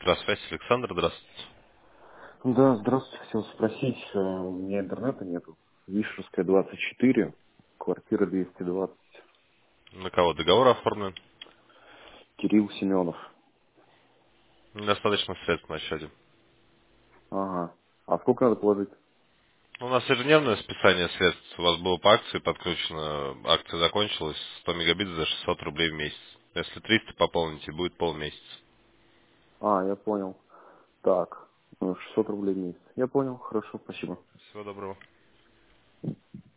Электросвязь, Александр, здравствуйте. Да, здравствуйте. Хотел спросить, у меня интернета нету. Вишерская, 24, квартира 220. На кого договор оформлен? Кирилл Семенов. Недостаточно средств на счете. Ага. А сколько надо положить? У нас ежедневное списание средств. У вас было по акции подключено. Акция закончилась. 100 мегабит за 600 рублей в месяц. Если 300 пополните, будет полмесяца. А, я понял. Так, 600 рублей в месяц. Я понял, хорошо, спасибо. Всего доброго.